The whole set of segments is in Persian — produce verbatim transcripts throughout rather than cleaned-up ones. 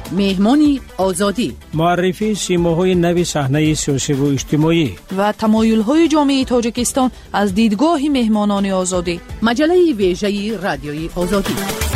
مهمانی آزادی، معرفی سیماهای نوی صحنه سیاسی و اجتماعی و تمایل‌های جامعه تاجیکستان از دیدگاه مهمانان آزادی. مجله ویژه رادیوی آزادی.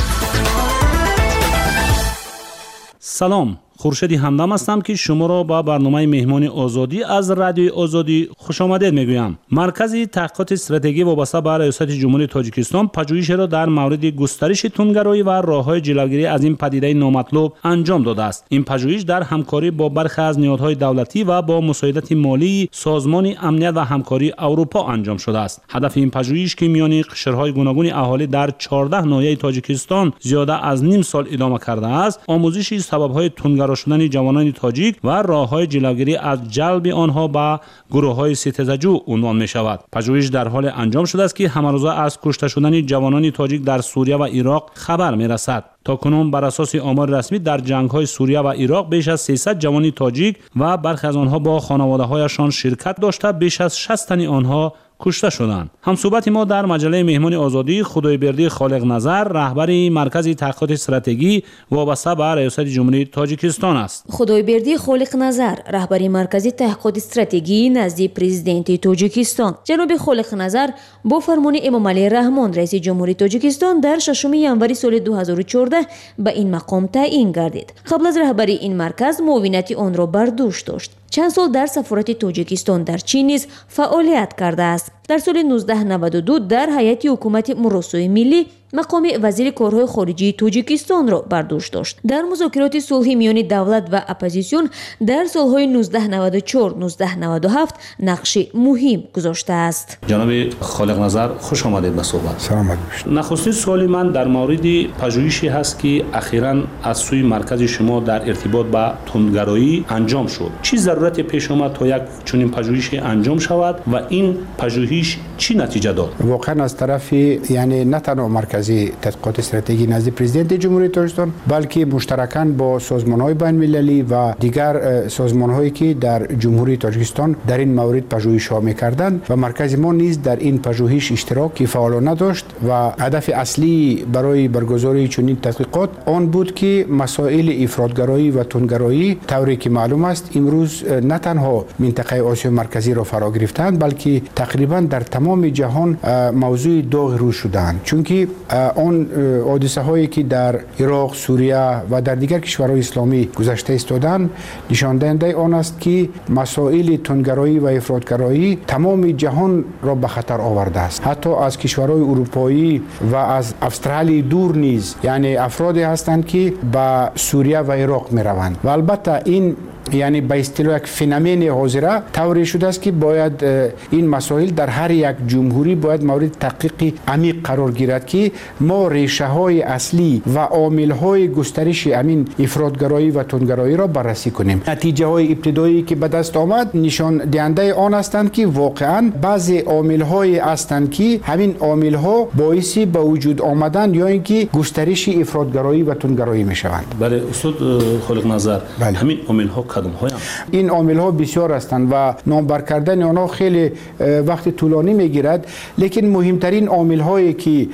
سلام، خورشیدی همدم هستم که شما را با برنامه مهمانی آزادی از رادیوی آزادی خوش آمدید میگویم. مرکز تحقیقات استراتژی وابسته به ریاست جمهوری تاجیکستان پژوهش را در مورد گسترش تندگرایی و راه‌های جلوگیری از این پدیده نامطلوب انجام داده است. این پژوهش در همکاری با برخی از نهادهای دولتی و با مساعدت مالی سازمان امنیت و همکاری اروپا انجام شده است. هدف این پژوهش که میان قشرهای گوناگون اهالی در چهارده ناحیه تاجیکستان زیاده از نیم سال ادامه کرده است، آموزش سبب‌های تندگرایی شدن جوانان تاجیک و راه‌های جلوگیری از جلب آنها به گروه‌های ستیزجو عنوان می‌شود. پژوهش در حال انجام شده است که همروزه از کشته شدن جوانان تاجیک در سوریه و عراق خبر می‌رسد. تا کنون بر اساس آمار رسمی در جنگ‌های سوریه و عراق بیش از سیصد جوان تاجیک و برخی از آنها با خانواده‌هایشان شرکت داشته بیش از شصت تن آنها کشته شدند. همصحبت ما در مجله مهمانی آزادی خدایبردی خالق نظر، رهبر مرکز تحقیقات استراتژی وابسته به ریاست جمهوری تاجیکستان است. خدایبردی خالق نظر، رهبر مرکز تحقیقات استراتژی نزد پرزیدنت تاجیکستان. جناب خالق نظر با فرمان امام علی رحمان رئیس جمهوری تاجیکستان در ششم ژانویه سال دو هزار و چهارده به این مقام تعیین گردید. قبل از رهبری این مرکز معاونت آن را بر دوش داشت. چند سال در سفارت تاجیکستان در چین نیز فعالیت کرده است. در سال نوزده نود و دو در هیئت حکومت مراسای ملی مقام وزیر کارهای خارجی تاجیکستان را بر دوش داشت. در مذاکرات صلحی میان دولت و اپوزیسیون در سالهای نوزده نود و چهار نوزده نود و هفت نقش مهم گذاشته است. جناب خالق نظر خوش آمدید به صحبت. سلام علیکم. نخستین سوالی من در مورد پژوهشی هست که اخیراً از سوی مرکز شما در ارتباط با تندگرایی انجام شد. چه ضرورت پیش آمد تا یک چنین پژوهشی انجام شود و این پژوهش چی نتیجه داد؟ واقعا از طرف یعنی نه تنها مرکز تحقیقات استراتژی نزد پرزیدنت جمهوری تاجیکستان بلکه مشترکاً با سازمان‌های بین‌المللی و دیگر سازمان‌هایی که در جمهوری تاجیکستان در این مورد پژوهش‌ها می‌کردند و مرکز ما نیز در این پژوهش اشتراکی فعالانه داشت و هدف اصلی برای برگزاری چنین تحقیقات آن بود که مسائل افراطگرایی و تندگرایی طوری که معلوم است امروز نه تنها منطقه آسیا مرکزی را فرا گرفتند بلکه تقریباً در تمام جهان موضوع داغ رو شدند، چون که آن حادثه هایی که در عراق، سوریه و در دیگر کشورهای اسلامی گذشته ایستادند نشان دهنده آن است که مسائل تندگرایی و افراطگرایی تمام جهان را به خطر آورده است. حتی از کشورهای اروپایی و از استرالیا دور نیز یعنی افرادی هستند که به سوریه و عراق می روند و البته این یعنی به اصطلاح یک فنومن حاضره طوری شده است که باید این مسائل در هر یک جمهوری باید مورد تحقیق عمیق قرار گیرد که ما ریشه های اصلی و عامل های گسترش همین افراطگرایی و تندگرایی را بررسی کنیم. نتیجه های ابتدایی که به دست آمد نشان دهنده آن هستند که واقعا بعضی عامل های هستند که همین عامل ها باعث به وجود آمدن یا اینکه گسترش افراطگرایی و تندگرایی می شوند. بله استاد خالق نظر، بله. همین عامل ها کدام های هم؟ این عامل ها بسیار هستند و نامبر کردن آنها خیلی وقت طولانی میگیرد، لیکن مهمترین عامل هایی که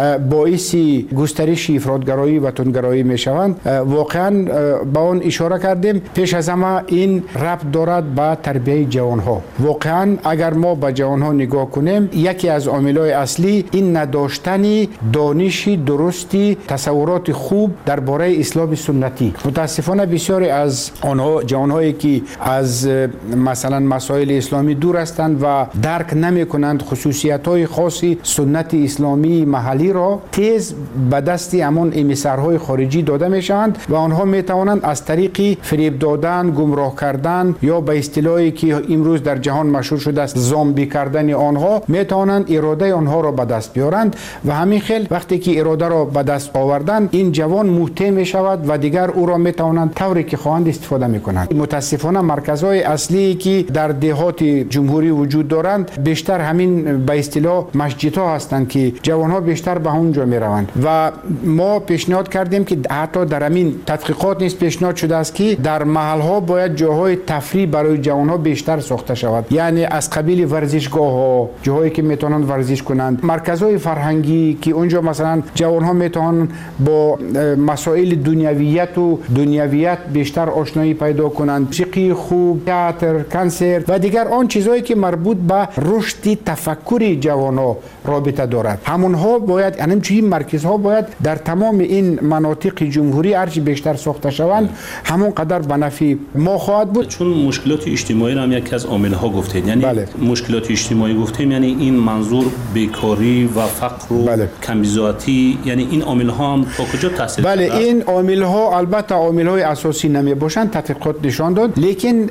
باعث گسترش افراطگرایی و تندگرایی می شوند واقعا با آن اشاره کردیم. پیش از همه این ربط دارد به تربیت جوان ها. واقعا اگر ما به جوان ها نگاه کنیم یکی از عامل های اصلی این نداشتن دانش درستی تصورات خوب درباره اسلام سنتی. متاسفانه بسیاری از آنها جوانهایی که از مثلا مسائل اسلامی دور هستند و درک نمی کنند خصوصیت‌های خاصی سنت اسلامی محلی را تیز به دست همون امیسرهای خارجی داده می شوند و آنها می توانند از طریق فریب دادن، گمراه کردن یا به اصطلاحی که امروز در جهان مشهور شده است زامبی کردن آنها می توانند اراده آنها را به دست بیارند و همین خیل وقتی که اراده را به دست آوردن این جوان محتم می شود و دیگر او را می توانند طوری که خواهند استفاده می کنند. میکنند. متاسفانه مرکزهای اصلی که در دهات جمهوری وجود دارند بیشتر همین به اصطلاح مسجدها هستند که جوانها بیشتر به اونجا میروند و ما پیشنهاد کردیم که حتی در همین تحقیقات نیز پیشنهاد شده است که در محلها باید جاهای تفریح برای جوانها بیشتر ساخته شود، یعنی از قبیل ورزشگاه ها، جاهایی که میتونن ورزش کنند، مرکزهای فرهنگی که اونجا مثلا جوانها میتونن با مسائل دنیویت و دنیویت بیشتر آشنایی پیدا کنند، موسیقی خوب، تئاتر، کنسرت و دیگر آن چیزهایی که مربوط به رشد تفکر جوانها رابطه دارد. همونها باید همچنین مرکزها باید در تمام این مناطق جمهوری هرچی بیشتر ساخته شوند همون قدر به نفع ما خواهد بود. چون مشکلات اجتماعی را هم یکی از عامل‌ها گفتید، یعنی بله. مشکلات اجتماعی گفتیم یعنی این منظور بیکاری و فقر و بله. کمبزاتی، یعنی این عامل‌ها هم تا کجا تاثیر بله دارد؟ این عامل‌ها البته عامل‌های اساسی نمی باشند، تحقیقات نشان داد، لیکن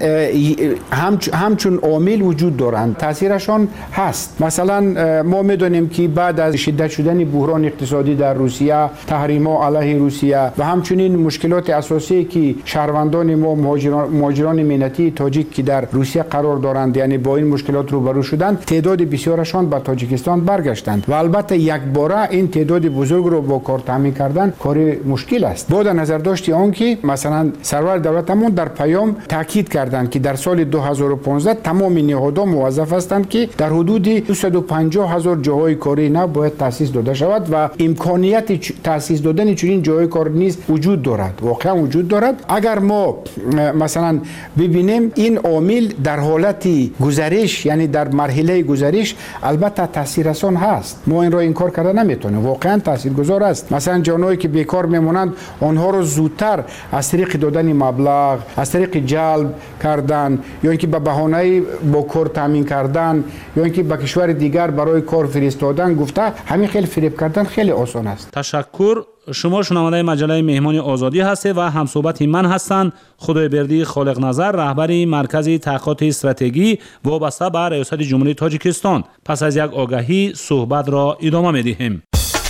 هم همچون عامل وجود دارند، تاثیرشان هست. مثلا ما میدونیم که بعد از شدت شدن بحران اقتصادی در روسیه، تحریم‌ها علیه روسیه و همچنین مشکلات اساسی که شهروندان ما مهاجران مهاجران ملتی تاجیک که در روسیه قرار دارند یعنی با این مشکلات روبرو شدند، تعداد بسیارشان به تاجیکستان برگشتند و البته یک باره این تعداد بزرگ رو با کار تامین کردن کار مشکل است. با در نظر داشتی آن که مثلا سرور دولتمون در پیام تاکید کردند که در سال دو هزار و پانزده تمام نهادها موظف هستند که در حدود دویست و پنجاه هزار جاهای کاری نو باید تاسیس داده شود و امکانیت تاسیس دادن چنین جاهای کار نیز وجود دارد، واقعا وجود دارد. اگر ما مثلا ببینیم این عامل در حالت گذرش یعنی در مرحله گذرش البته تاثیررسان هست، ما این را اینکار کردن نمیتونیم، واقعا تاثیرگذار است. مثلا جوانایی که بیکار میمونند آنها رو زودتر از طریق دادن مبلغ، از طریق جلب کردن یا اینکه به بهانه با کار تامین کردن یا اینکه به کشور دیگر برای کار فرستادن گفته همین خیلی فریب کردن خیلی آسان است. تشکر. شما شنونده مجله مهمان آزادی هستید و همصحبت من هستند خدایبردی خالق نظر، رهبر مرکز تحقیقات استراتژی وابسته به ریاست جمهوری تاجیکستان. پس از یک آگهی صحبت را ادامه می‌دهیم.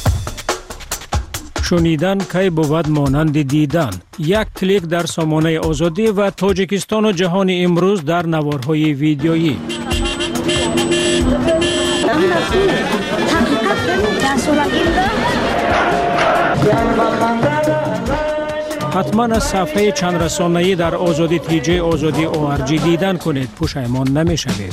شنیدن کی بود مانند دیدن. یک کلیک در سامانه آزادی و تاجیکستان و جهان امروز در نوارهای ویدیویی. حتما از صفحه چند رسانه‌ای در آزادی تی جی آزادی او آر جی دیدن کنید، پشیمان نمی‌شوید.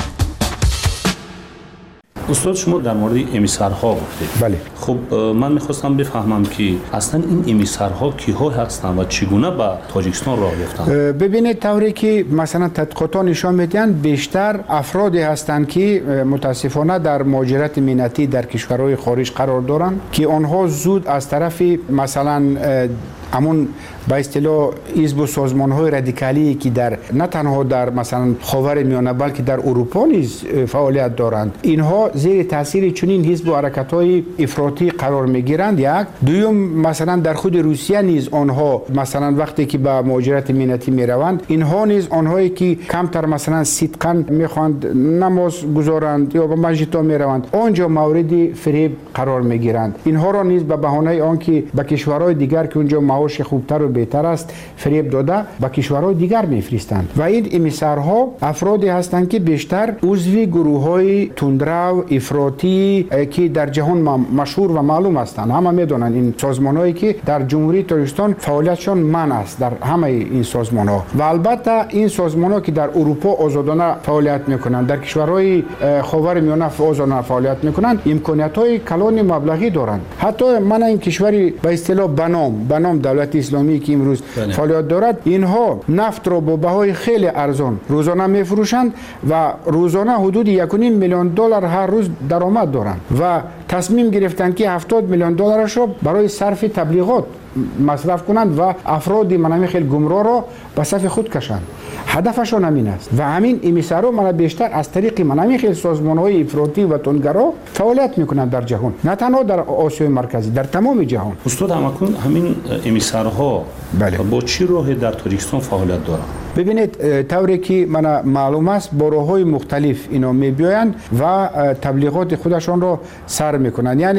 استاد شما در مورد امیسرها گفتید. بله. خب من می‌خواستم بفهمم که اصلا این امیسرها کیها هستند و چگونه به تاجیکستان راه یافتند؟ ببینید طوری که مثلا تحقیقات نشان میدهند بیشتر افرادی هستند که متاسفانه در مهاجرت ملتی در کشورهای خارج قرار دارند که آنها زود از طرف مثلا همون به اصطلاح حزب و سازمان‌های رادیکالی که در نه تنها در مثلا خاور میانه بلکه در اروپا نیز فعالیت دارند، اینها زیر تاثیر چنین حزب و حرکت‌های افراطی قرار می‌گیرند. یک دوم مثلا در خود روسیه نیز آنها مثلا وقتی که به مهاجرت ملتی میروند، اینها نیز آنهایی که کمتر مثلا صدقاً میخواند نماز گذارند یا به مسجدها میروند، آنجا مورد فریب قرار می‌گیرند. اینها را نیز به بهانه آنکه به کشورهای دیگر که اونجا معاش خوبتر و بهتر است فریب داده به کشورهای دیگر میفرستند و این امیسرها افرادی هستند که بیشتر عضو گروه‌های تندرو افراطی که در جهان مشهور و معلوم هستند. همه میدونن این سازمان‌هایی که در جمهوری تاجیکستان فعالیتشان منع است در همه این سازمان‌ها و البته این سازمان‌ها که در اروپا آزادانه فعالیت میکنند، در کشورهای خاور میانه آزادانه فعالیت میکنند، امکانیت‌های کلان مبلغی دارند. حتی من این کشوری به اصطلاح بنام بنام دولت اسلامی که امروز فعالیت دارد، اینها نفت را با بهای خیلی ارزان روزانه میفروشند و روزانه حدود یک و نیم میلیون دلار هر روز درآمد دارند و تصمیم گرفتند که هفتاد میلیون دلارش را برای صرف تبلیغات مصرف کنند و افراد منامی خیلی گمراه را به صف خود کشند. هدفشان همین است و همین امیسرها من بیشتر از طریق منامی خیلی سازمان‌های افراطی و تندگرا فعالیت میکنند در جهان، نه تنها در آسیای مرکزی، در تمام جهان. استاد همکنون همین امیسرها بله. با چی راهی در تاجیکستان فعالیت دارند؟ ببینید طوری که من معلوم است با راه‌های مختلف اینا میبیایند و تبلیغات خودشان را سر میکنند. یعنی اول اینکه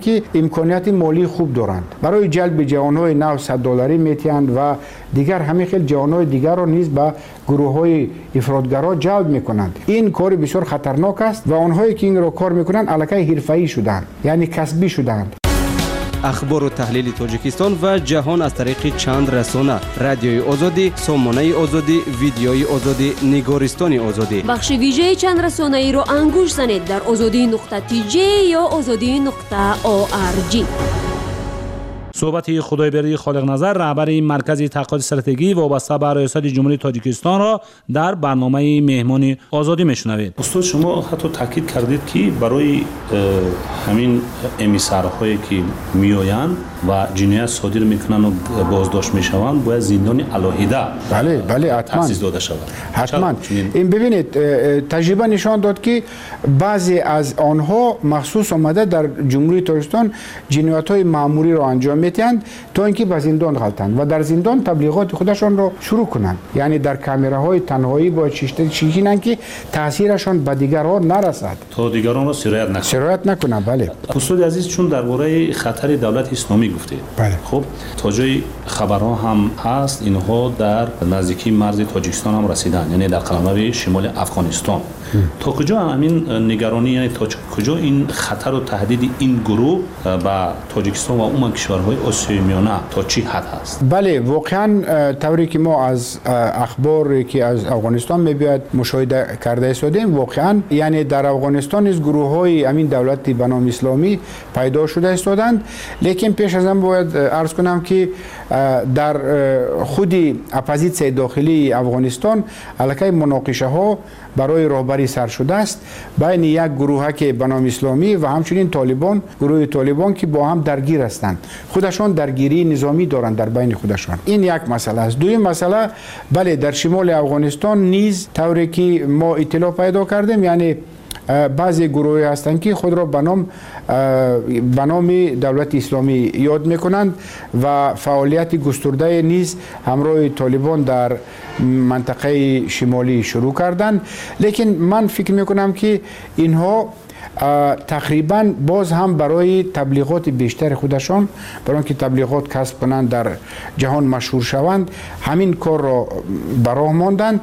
که امکانات مالی خوب دارند. برای جلب جوانای نوصد دلاری میتیند و دیگر همین خیلی جوانای دیگر رو نیز به گروه های افراطگرا جلب میکنند. این کار بسیار خطرناک است و آنهایی که این رو کار میکنند الکی حرفه‌ای شدند، یعنی کسبی شدند. اخبار و تحلیل تاجیکستان و جهان از طریق چند رسانه: رادیوی آزادی، سامانه آزادی، ویدیوی آزادی، نگارستان آزادی. بخش ویژه چند رسانه ای رو انگوش زنید در آزادی نقطه تی جی یا آزادی نقطه او آر جی. صحبت خدایبری خالق نظر، رهبر این مرکز تحقیقات استراتژی وابسته به ریاست جمهوری تاجیکستان را در برنامه مهمان آزادی میشنوید. استاد شما حتی تاکید کردید که برای همین امیسرهایی که میآیند و جنایت صادر میکنن و بازداشت میشوند باید زندان علاهیده بله بله حتما تأسیس داده شود. حتما این ببینید تجربه نشان داد که بعضی از آنها مخصوص آمده در جمهوری تاجیکستان جنایت‌های مأموری را انجام میدهند تا اینکه به زندان غلطند و در زندان تبلیغات خودشان را شروع کنند، یعنی در کامراهای تنهایی با چشته چیشینند که تاثیرشان به دیگران نرسد تا دیگران را سرایت نکنند سرایت نکنند. بله استاد عزیز، چون درباره خطر دولت اسلامی گفتید، بله خب تا جای خبرها هم هست اینها در نزدیکی مرز تاجیکستان هم رسیدن، یعنی در قلمرو شمال افغانستان. تا کجا همین نگرانی، یعنی تا کجا این خطر و تهدید این گروه به تاجیکستان و عموما کشورهای آسیای میانه تا چی حد هست؟ بله واقعا طوری که ما از اخباری که از افغانستان میباید مشاهده کرده استادیم، واقعا یعنی در افغانستان از گروه های همین دولت به نام اسلامی پیدا شده استادند. لیکن پیش از آن باید عرض کنم که در خود اپوزیسیون داخلی افغانستان الکی مناقشه ها برای رهبری سر شده است بین یک گروه که به نام اسلامی و همچنین طالبان، گروه طالبان که با هم درگیر هستند، خودشان درگیری نظامی دارند در بین خودشان. این یک مسئله است. دوم مسئله بله در شمال افغانستان نیز طوری که ما اطلاع پیدا کردیم، یعنی بعضی گروهی هستند که خود را به نام به نام دولت اسلامی یاد میکنند و فعالیت گسترده نیز همراه طالبان در منطقه شمالی شروع کردند. لیکن من فکر میکنم که اینها تقریبا باز هم برای تبلیغات بیشتر خودشان، برای اینکه تبلیغات کسب کنند در جهان مشهور شوند، همین کار را براه ماندند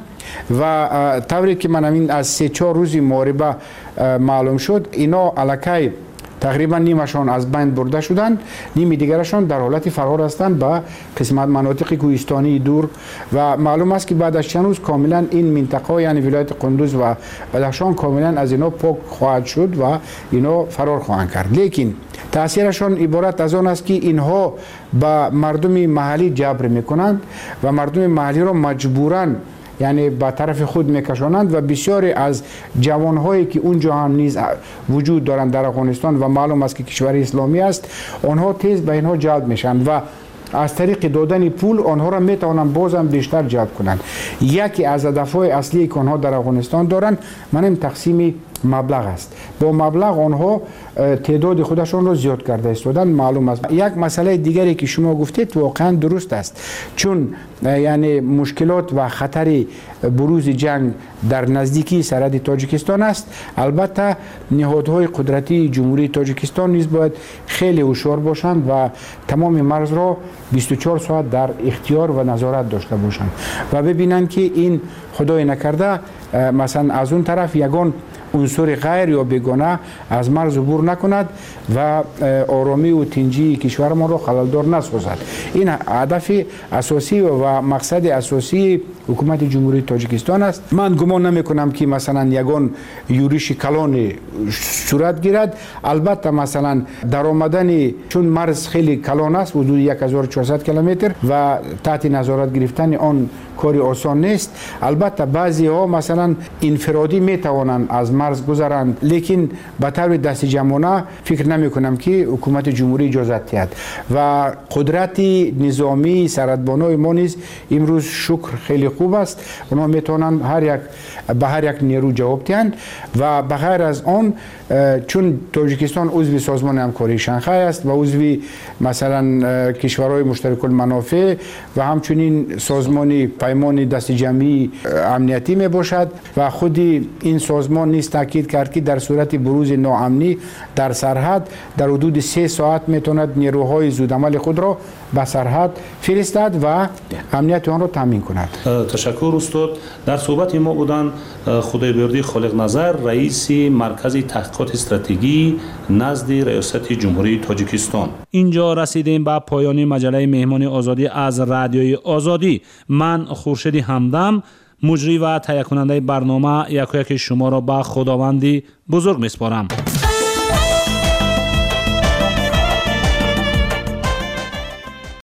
و طوری که من همین از سه چهار روزی محاربه معلوم شد، اینا الکی تقریبا نیمشان از بین برده شدند، نیمی دیگرشان در حالت فرار هستند به قسمت مناطق کوهستانی دور و معلوم است که بعد از چند روز کاملا این منطقه یعنی ولایت قندوز و بدخشان کاملا از اینا پاک خواهد شد و اینا فرار خواهند کرد. لیکن تاثیرشان عبارت از آن است که اینها به مردم محلی جبر میکنند و مردم محلی را مجبوراً یعنی به طرف خود میکشانند و بسیاری از جوانهایی که اونجا هم نیز وجود دارند در افغانستان و معلوم است که کشور اسلامی است، آنها تیز به اینها جلب میشن و از طریق دادن پول آنها را میتوانند بازم بیشتر جلب کنند. یکی از هدفهای اصلی که آنها در افغانستان دارند منم تقسیم مبلغ است. با مبلغ آنها تعداد خودشان را زیاد کرده استادن معلوم است. یک مسئله دیگری که شما گفتید واقعا درست است، چون یعنی مشکلات و خطر بروز جنگ در نزدیکی سرحد تاجیکستان است. البته نهادهای قدرتی جمهوری تاجیکستان نیز باید خیلی هوشیار باشند و تمام مرز را بیست و چهار ساعت در اختیار و نظارت داشته باشند و ببینند که این خدای نکرده مثلا از اون طرف یگان عنصر غیر یا بیگانه از مرز عبور نکند و آرامی و تنجی کشورمان را خللدار نسازد. این هدف اساسی و مقصد اساسی حکومت جمهوری تاجیکستان است. من گمان نمی کنم که مثلا یگان یورش کلان صورت گیرد. البته مثلا در آمدن چون مرز خیلی کلان است، حدود هزار و چهارصد کیلومتر و تحت نظارت گرفتن آن کاری آسان نیست. البته بعضی ها مثلا انفرادی می توانند از مرز گذرند، لیکن به طور دست جمعانه فکر نمی کنم که حکومت جمهوری اجازت دهد و قدرت نظامی سرحدبانای ما نیز امروز شکر خیلی خوب است. اونا می توانند هر یک به هر یک نیرو جواب دهند و بغیر از آن چون تاجیکستان عضو سازمان همکاری شانگهای است و عضو مثلا کشورهای مشترک المنافع و همچنین سازمان پیمان دست جمعی امنیتی می باشد و خود این سازمان نیز تاکید کرد که در صورت بروز ناامنی در سرحد در حدود سه ساعت میتوند نیروهای زودعمل خود را به سرحد فرستد و امنیت آن را تامین کند. تشکر استاد. در صحبت ما بودن خدایبردی خالق نظر، رئیس مرکز تحقیقات استراتژی نزد ریاست جمهوری تاجیکستان. اینجا رسیدیم به پایان مجله مهمان آزادی از رادیوی آزادی. من خورشید همدم، مجری و تهیه کننده برنامه، یک یک شما را به خداوندی بزرگ میسپارم.